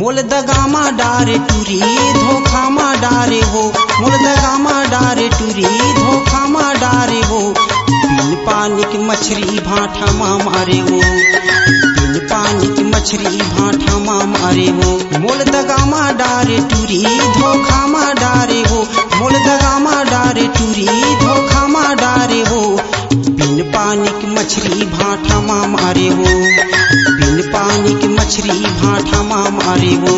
मोल दगामा डारे टूरी धोखा मा डारे वो मोल दगामा डारे टूरी धोखा मा डारे वो बिन पानी की मछली भाठा मा मारे वो बिन पानी की मछली भाठा मा मारे वो मोल दगामा डारे टूरी धोखा मा डारे वो मोल दगामा डारे टूरी धोखा मा डारे वो बिन पानी की मछली भाठा मा मारे वो बिन पानी की मछली भाठा मा मारे वो।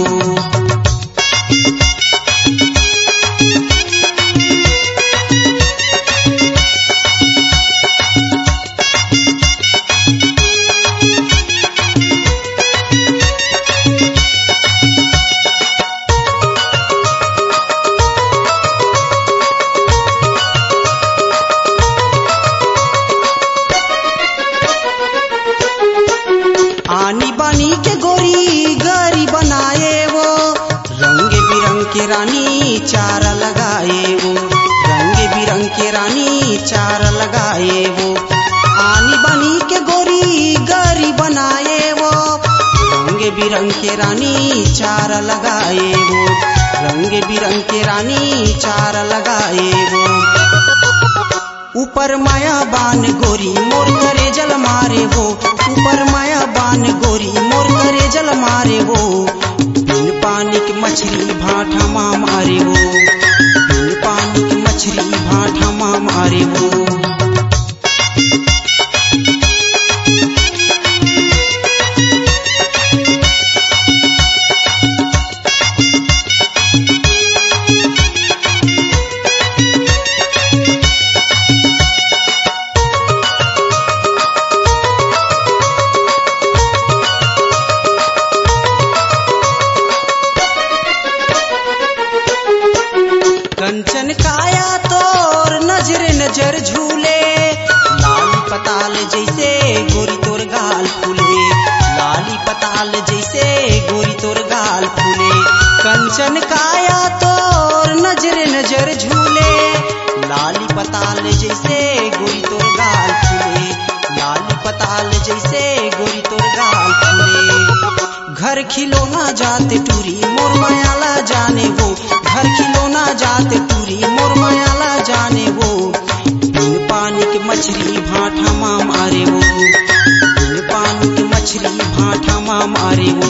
आनी बानी के गोरी गरी बनाए वो रंग बिरंग के रानी चारा लगाए वो रंग बिरंग के रानी चारा लगाए वो आनी बानी के गोरी गरी बनाए वो रंग बिरंग के रानी चारा लगाए वो रंग बिरंग के रानी चारा लगाए वो। ऊपर माया बान गोरी मोर करे जल मारे वो ऊपर माया बान गोरी मोर करे जल मारे वो बिन पानी की मछली भाठा मा मारे वो बिन पानी की मछली भाठा मा मारे वो। कंचन काया तोर नजर नजर झूले लाली पताल जैसे गोरी तोर गाल फूले लाली पताल जैसे गोरी तोर गाल फूले कंचन काया तोर नजर नजर झूले लाली पताल जैसे गोरी तोर गाल फूले लाली पताल जैसे गोरी तोर गाल फूले। घर खिलौना जाते टूरी मोर मायाला जाने वो घर खिलौना जाते टूरी मोर मायाला जाने वो बिन पानी की मछली भाठा मा मारे वो बिन पानी की मछली भाठा मा मारे वो।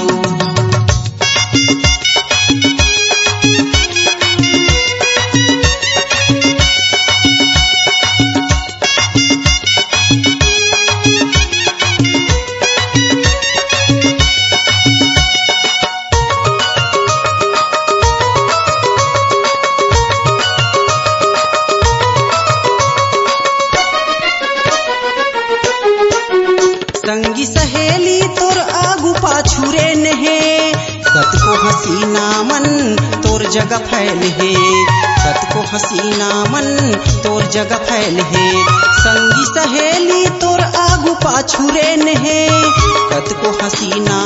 संगी सहेली तोर आगू पाछू रे नहे कतको हसीना मन तोर जगह फैल है कतको हसीना मन तोर जगह फैल है संगी सहेली तोर आगू पाछू रे नहे कतको हसीना